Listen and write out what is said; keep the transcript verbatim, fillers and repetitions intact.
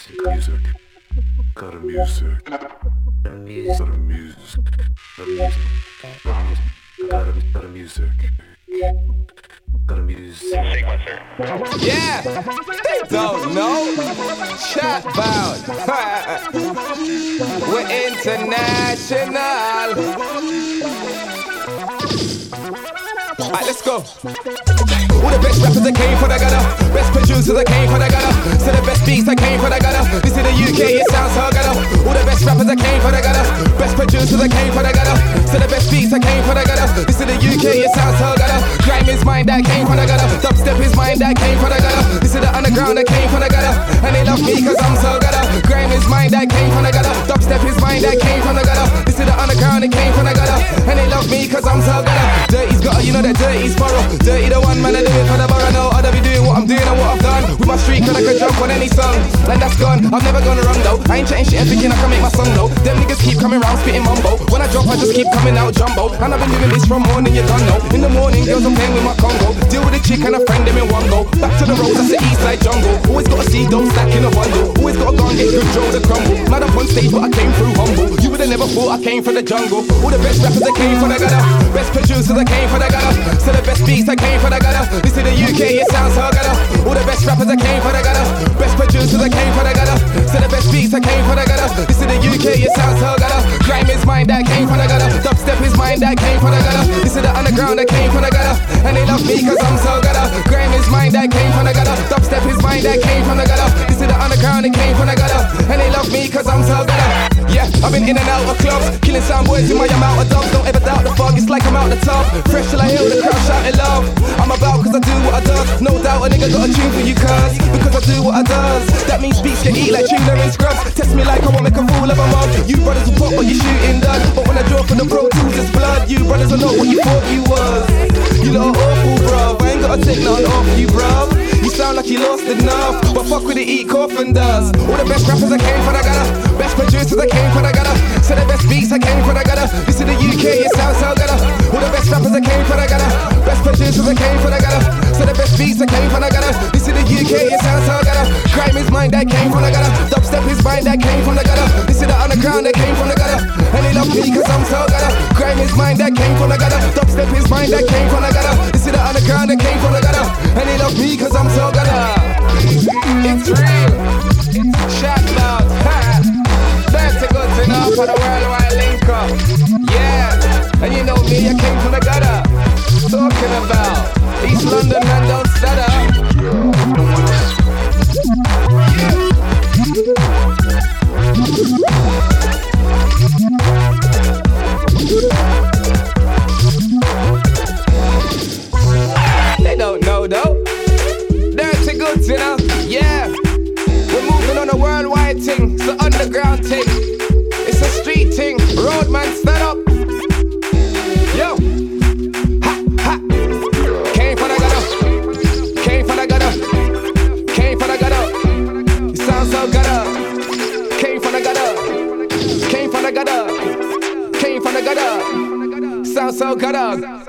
music, music, got a music, got a music, got a music, got a music, got a got a music, got a music. Sequencer. Yeah, they don't know. Chat bout. We're international. Alright, let's go. All the best rappers that came for the gutter, best producers that came for the gutter, so the best beats that came for the gutter. This is the U K, it sounds so gutter. All the best rappers that came for the gutter, best producers that came for the gutter, so the best beats that came for the gutter. This is the U K, it sounds so gutter. Grime is mine that came for the gutter, dubstep is mine that came for the gutter. This is the underground that came for the gutter, and they love me cause I'm so gutter. Grime is mine that came for the gutter, dubstep is mine that came from the gutter. This is the underground that came for the gutter, and they love me cause I'm so gutter. Dirty's gutter, you know that dirty's thorough. Dirty the one man, I do it for the borough. No, I'd be doing what I'm doing and what I've done. With my streak and I can jump on any song. And that's gone, I've never gone wrong though. I ain't chatting shit and thinking I can make my song though. Them niggas keep coming round spitting mumbo. When I drop I just keep coming out jumbo. And I've been doing this from morning, you done know. In the morning girls I'm playing with my Congo. Deal with a chick and a friend, them in one go. Back to the roads, that's the east side jungle. Always gotta see those stack in a bundle. Always gotta go and get good Joe to crumble. Mad up on stage but I came through humble. You would've never thought I came from the jungle. All the best rappers that came for the gutter, best producers that came for the gutter, so the best beats that came for the gutter. This is the U K, it sounds so gutter. All the best rappers that came for the gutter, best producers that came for the gutter, so the best beats that came for the gutter. This is the U K, it sounds so gutter. Grime is mine that came for the gutter, dubstep is mine that came for the gutter. This is the underground that came for the gutter, and they love me cause I'm so gutter. Grime is mine that came for the gutter, dubstep is mine that came from the gutter. This is the underground that came for the gutter, and they love me cause I'm so gutter. Yeah, I've been in and out of clubs, killing sound boys in my amount of dubs. Don't ever doubt the fog, it's like I'm out the top. Fresh till I hear the crowd shouting love. I'm about cause I do what I does. No doubt a nigga got a tune for you cuz, because I do what I does. That means beats get eat like tuna and scrubs. Test me like I won't make a fool of a mug. You brothers will pop what you shooting done, but when I draw for the Pro Tools it's blood. You brothers are not what you thought you was. You lot awful bruv, I ain't gotta take nothing off you bruv. You sound like you lost enough, but fuck with it, eat coffin dust. All the best rappers that came for the gutter, best producers that came for the gutter, so the best beats that came for the gutter. This is the U K, it sounds so gutter. All the best rappers that came for the gutter, best producers that came for the gutter, so the best beats that came for the gutter. This is the U K, it sounds so gutter. Crime is mine that came from the gutter, dubstep is mine that came from the gutter. This is the underground that came from the gutter, and they love me cause I'm so gutter. Crime is mine that came from the gutter, dubstep is mine that came from the gutter. This is the underground that came from the gutter, and they love me cause I'm so gutter. It's real, shout out, ha. That's a good thing up for the worldwide link up. Yeah, and you know me, I came from the gutter. Talking about East London, man, don't stutter. They don't know though. Dirty goods, you know. Yeah, we're moving on a worldwide thing. It's the underground thing. It's a street thing. Roadman, stand up. Yo. Ha, ha. Came for the gutter. Came for the gutter. Came for the gutter. It sounds so gutter. Came for the gutter. Came for the gutter. Came for the gutter. Sounds so gutter.